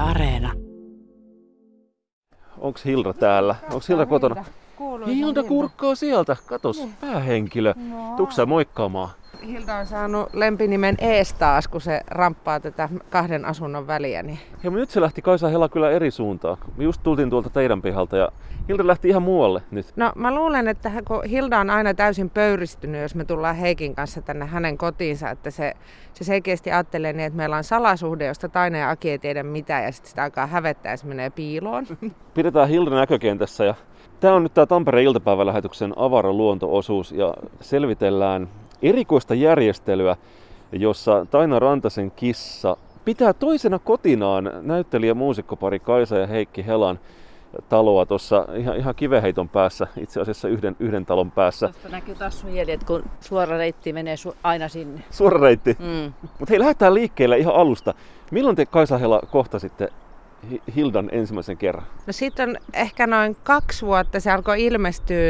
Areena. Onks Hilda täällä? Onks Hilda kotona? Hilda kurkkaa sieltä. Katos, päähenkilö. Tuutko sä moikkaamaan? Hilda on saanut lempinimen Ees taas, kun se ramppaa tätä kahden asunnon väliä. Niin... Ja nyt se lähti Kaisa Hela kyllä eri suuntaan. Me just tultiin tuolta teidän pihalta ja Hilda lähti ihan muualle nyt. No mä luulen, että kun Hilda on aina täysin pöyristynyt, jos me tullaan Heikin kanssa tänne hänen kotiinsa, että se selkeästi ajattelee niin, että meillä on salasuhde, josta Taina ja Aki ei tiedä mitään ja sitten sitä alkaa hävettää ja se menee piiloon. Pidetään Hilda näkökentässä ja tää on nyt tää Tampereen iltapäivälähetyksen avaraluonto-osuus ja selvitellään erikoista järjestelyä, jossa Taina Rantasen kissa pitää toisena kotinaan näyttelijä muusikkopari Kaisa ja Heikki Helan taloa tuossa ihan kiveheiton päässä, itse asiassa yhden talon päässä. Tuosta näkyy taas sun jäljet, kun suora reitti menee aina sinne. Suora reitti? Mutta hei, lähdetään liikkeelle ihan alusta. Milloin te Kaisa Hela kohtasitte Hildan ensimmäisen kerran? No siitä on ehkä noin 2 vuotta. Se alkoi ilmestyä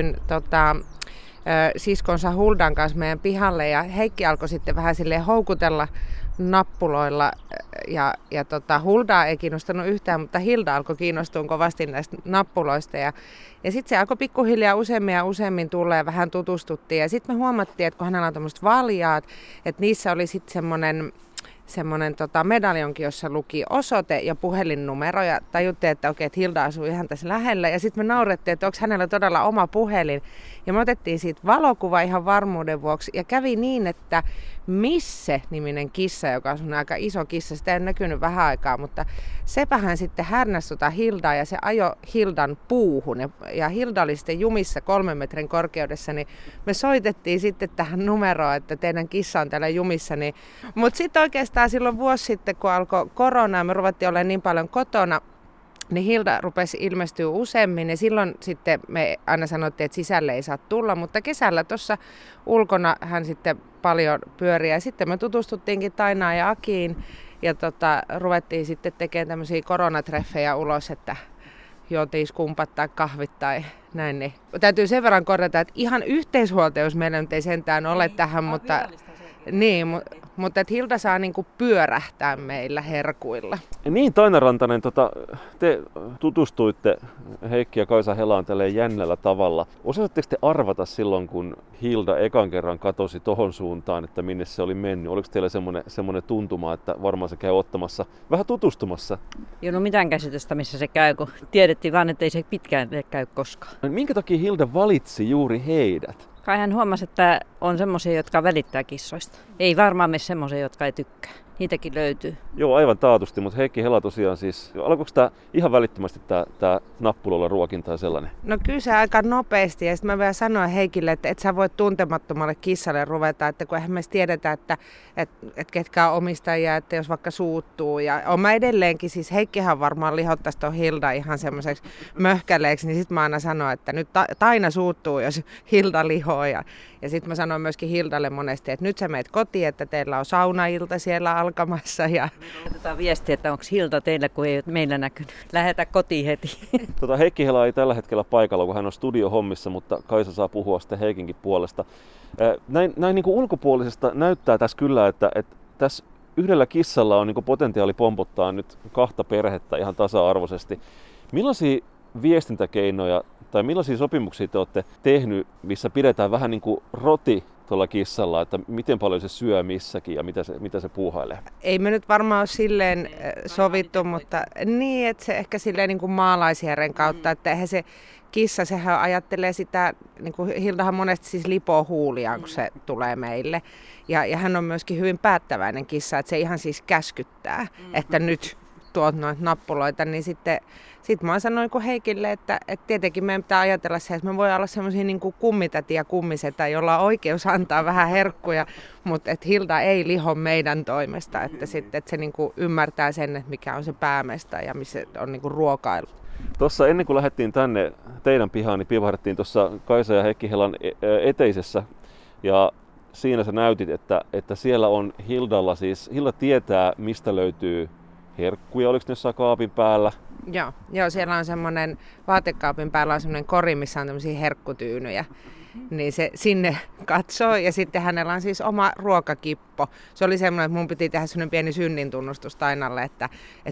siskonsa Huldan kanssa meidän pihalle ja Heikki alkoi sitten vähän silleen houkutella nappuloilla ja Huldaa ei kiinnostanut yhtään, mutta Hilda alkoi kiinnostua kovasti näistä nappuloista ja sitten se alkoi pikkuhiljaa useammin tulla ja vähän tutustuttiin ja sitten me huomattiin, että kun hänellä on tämmöiset valjaat, että niissä oli sitten semmoinen medaljonki, jossa luki osoite ja puhelinnumero ja tajuttiin, että okei, että Hilda asuu ihan tässä lähellä ja sitten me naurettiin, että onko hänellä todella oma puhelin ja me otettiin siitä valokuva ihan varmuuden vuoksi ja kävi niin, että Misse-niminen kissa, joka on aika iso kissa, sitä ei näkynyt vähän aikaa, mutta sepähän sitten härnäsi Hildaa ja se ajoi Hildan puuhun ja Hilda oli sitten jumissa 3 metrin korkeudessa, niin me soitettiin sitten tähän numeroon, että teidän kissa on täällä jumissa, niin, mutta sitten oikeastaan silloin vuosi sitten, kun alkoi korona ja me ruvettiin olemaan niin paljon kotona, niin Hilda rupesi ilmestyä useammin ja silloin sitten me aina sanottiin, että sisälle ei saa tulla, mutta kesällä tuossa ulkona hän sitten paljon pyörii ja sitten me tutustuttiinkin Tainaan ja Akiin ja ruvettiin sitten tekemään tämmöisiä koronatreffejä ulos, että juotiin skumpat tai kahvit tai näin. Niin. Täytyy sen verran korjata, että ihan yhteishuoltajuus meillä nyt ei sentään ole tähän, mutta että Hilda saa niinku pyörähtää meillä herkuilla. Niin, Taina Rantanen, te tutustuitte Heikki ja Kaisa Helaan tälleen jännällä tavalla. Osasitteko te arvata silloin, kun Hilda ekan kerran katosi tohon suuntaan, että minne se oli mennyt? Oliko teillä semmoinen tuntuma, että varmaan se käy ottamassa, vähän tutustumassa? Ei ole mitään käsitystä, missä se käy, kun tiedettiin vaan, että ei se pitkään käy koskaan. Minkä takia Hilda valitsi juuri heidät? Kai hän huomasi, että on semmoisia, jotka välittää kissoista. Ei varmaan mene semmoisia, jotka ei tykkää. Niitäkin löytyy. Joo, aivan taatusti, mutta Heikki Hela tosiaan siis, alkoiko tämä ihan välittömästi tämä nappuloilla ruokinta ja sellainen? No kyllä se aika nopeasti ja sitten mä vielä sanoin Heikille, että et sä voit tuntemattomalle kissalle ruveta, että kun eihän me tiedetä, että ketkä on omistajia, että jos vaikka suuttuu ja on mä edelleenkin, siis Heikkihan varmaan lihottaisi tuon Hilda ihan semmoiseksi möhkäleeksi, niin sitten mä aina sanoin, että nyt Taina suuttuu, jos Hilda lihoo ja sitten mä sanoin myöskin Hildalle monesti, että nyt sä meet kotiin, että teillä on saunailta siellä alkamassa. Ja... Otetaan viestiä, että onko Hilda teillä, kun ei ole meillä näkynyt. Lähetä kotiin heti. Heikki Hela ei tällä hetkellä paikalla, kun hän on studiohommissa, mutta Kaisa saa puhua sitten Heikinkin puolesta. Näin niin kuin ulkopuolisesta näyttää tässä kyllä, että tässä yhdellä kissalla on niin kuin potentiaali pompottaa nyt 2 perhettä ihan tasa-arvoisesti. Millaisia viestintäkeinoja tai millaisia sopimuksia te olette tehnyt, missä pidetään vähän niin kuin roti tuolla kissalla, että miten paljon se syö missäkin ja mitä se puuhailee? Ei me nyt varmaan ole silleen sovittu, mutta niin, että se ehkä silleen niin kuin maalaisjärjen kautta, että eihän se kissa, sehän ajattelee sitä, niin kuin Hildahan monesti siis lipoo huuliaan, kun se tulee meille. Ja hän on myöskin hyvin päättäväinen kissa, että se ihan siis käskyttää, että nyt tuot noita nappuloita, niin sitten mä sanoin Heikille, että tietenkin meidän pitää ajatella se, että me voi olla semmoisia niin kuin kummitäti ja kummisetä, jolla on oikeus antaa vähän herkkuja, mutta että Hilda ei liho meidän toimesta, että sitten että se niin kuin ymmärtää sen, että mikä on se päämestä ja missä on niin kuin ruokailu. Tuossa ennen kuin lähdettiin tänne teidän pihaan, niin piivahdettiin tuossa Kaisa ja Heikki Helan eteisessä ja siinä sä näytit, että siellä on Hildalla siis, Hilda tietää mistä löytyy herkkuja, oliko ne jossain kaapin päällä? Joo, siellä on semmoinen, vaatekaapin päällä on semmoinen kori, missä on tämmöisiä herkkutyynyjä. niin se sinne katsoo ja sitten hänellä on siis oma ruokakippo. Se oli semmoinen, että mun piti tehdä semmoinen pieni synnintunnustus Tainalle, että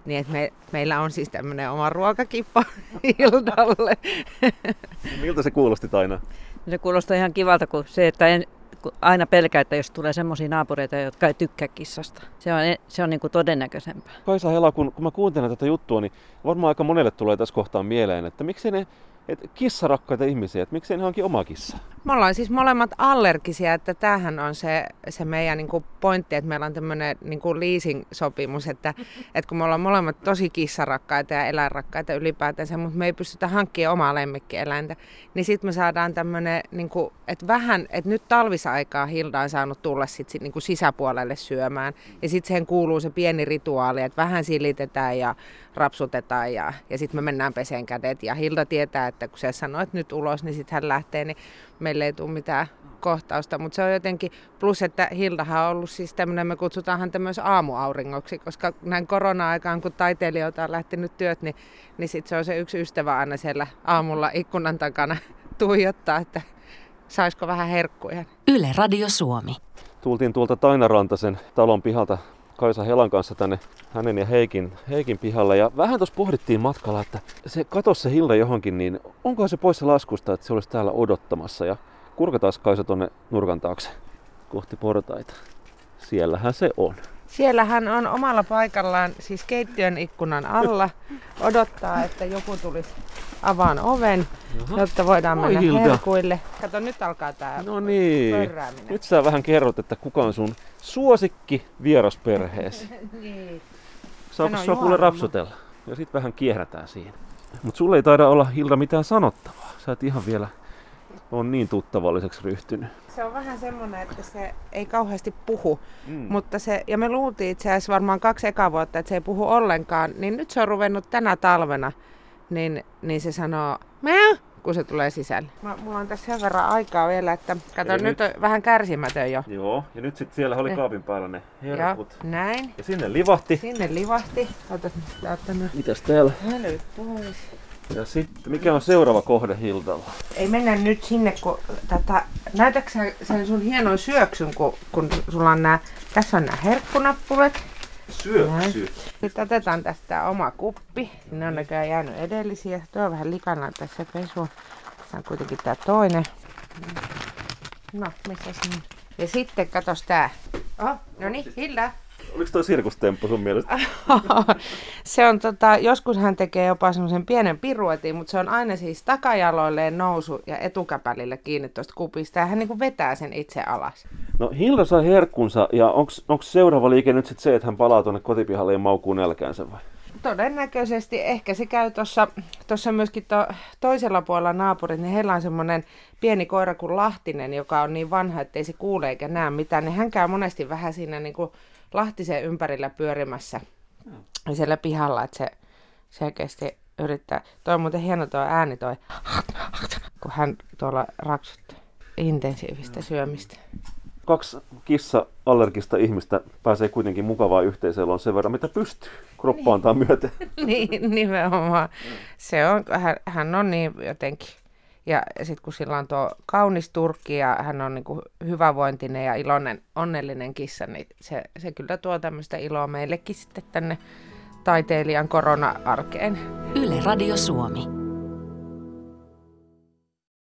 meillä on siis tämmöinen oma ruokakippo Hildalle. Miltä se kuulosti, Taina? Se kuulostaa ihan kivalta, kun se, että kun aina pelkää, että jos tulee semmoisia naapureita, jotka ei tykkää kissasta. Se on niin kuin todennäköisempää. Kaisa Hela, kun mä kuuntelen tätä juttua, niin varmaan aika monelle tulee tässä kohtaa mieleen, että miksei ne kissarakkaita ihmisiä, että miksei ne hankin oma kissa? Me ollaan siis molemmat allergisia, että tämähän on se meidän niin kuin pointti, että meillä on tämmöinen niin kuin leasing-sopimus, että kun me ollaan molemmat tosi kissarakkaita ja eläinrakkaita ylipäätänsä, mutta me ei pystytä hankkimaan omaa lemmikkieläintä, niin sitten me saadaan tämmöinen, niin kuin, että nyt talvisaikaa Hilda on saanut tulla sitten niin kuin sisäpuolelle syömään, ja sitten siihen kuuluu se pieni rituaali, että vähän silitetään ja rapsutetaan ja sitten me mennään peseen kädet, ja Hilda tietää, että kun se sanoo, että nyt ulos, niin sitten hän lähtee, niin meille ei tule mitään kohtausta, mutta se on jotenkin, plus että Hildahan on ollut siis tämmöinen, me kutsutaan häntä myös aamuauringoksi, koska näin korona-aikaan, kun taiteilijoilta on lähtenyt työt, niin sitten se on se yksi ystävä aina siellä aamulla ikkunan takana tuijottaa, että saisiko vähän herkkuja. Yle Radio Suomi. Tultiin tuolta Taina Rantasen talon pihalta Kaisa Helan kanssa tänne hänen ja Heikin pihalle. Ja vähän tuossa pohdittiin matkalla, että se katosi se Hilda johonkin, niin onkohan se poissa laskusta, että se olisi täällä odottamassa. Ja kurkataan Kaisa tonne nurkan taakse kohti portaita. Siellähän se on. Siellä hän on omalla paikallaan, siis keittiön ikkunan alla, odottaa, että joku tulisi avaan oven, jotta voidaan mennä herkuille. Kato, nyt alkaa tää pörrääminen. Nyt sä vähän kerrot, että kuka on sun suosikki vierasperheesi. Niin. Saako sua kuule rapsutella? Ja sit vähän kierrätään siinä. Mut sulle ei taida olla, Hilda, mitään sanottavaa. Sä et ihan vielä on niin tuttavalliseksi ryhtynyt. Se on vähän semmoinen, että se ei kauheasti puhu, mutta ja me luultiin itse asiassa varmaan 2 ekaa vuotta, että se ei puhu ollenkaan, niin nyt se on ruvennut tänä talvena, niin se sanoo meow, kun se tulee sisälle. Mulla on tässä sen verran aikaa vielä, että kato, nyt on vähän kärsimätön jo. Joo, ja nyt sitten siellä oli kaapin päällä ne herkut. Ja näin. Ja sinne livahti. Otas nyt. Mitäs täällä? Hälyt pois. Ja sitten, mikä on seuraava kohde Hildalla? Ei mennä nyt sinne, kun näytätkö sen sun hienon syöksyn, kun sulla on tässä on nämä herkkunappulat. Syöksy? Sitten otetaan tästä oma kuppi. Ne on näköjään jäänyt edellisiä. Tuo on vähän likana tässä pesu. Tässä on kuitenkin tää toinen. No, missäs niin? Ja sitten katos tää. No niin, Hilda. Oliko toi sirkustemppu sun mielestä? Se on joskus hän tekee jopa semmoisen pienen piruetin, mutta se on aina siis takajaloilleen nousu ja etukäpälille kiinni tuosta kupista ja hän niin kuin vetää sen itse alas. No Hilda sai herkkunsa ja onko seuraava liike nyt sitten se, että hän palaa tuonne kotipihalle ja maukuu nälkäänsä vai? Todennäköisesti. Ehkä se käy tuossa myöskin toisella puolella naapurit, niin heillä on semmoinen pieni koira kuin Lahtinen, joka on niin vanha, ettei se kuule eikä näe mitään. Niin hän käy monesti vähän siinä niin kuin Lahtisen ympärillä pyörimässä siellä pihalla, että se selkeästi yrittää. Toi on muuten hieno tuo ääni, kun hän tuolla raksuttaa intensiivistä syömistä. 2 kissa-allergista ihmistä pääsee kuitenkin mukavaan yhteiseloon sen verran, mitä pystyy. Kroppa antaa myöten. Niin, nimenomaan. Se on, hän on niin jotenkin. Ja sitten kun sillä on tuo kaunis turkki ja hän on niin kuin hyvävointinen ja iloinen, onnellinen kissa, niin se kyllä tuo tämmöistä iloa meillekin sitten tänne taiteilijan korona-arkeen. Yle Radio Suomi.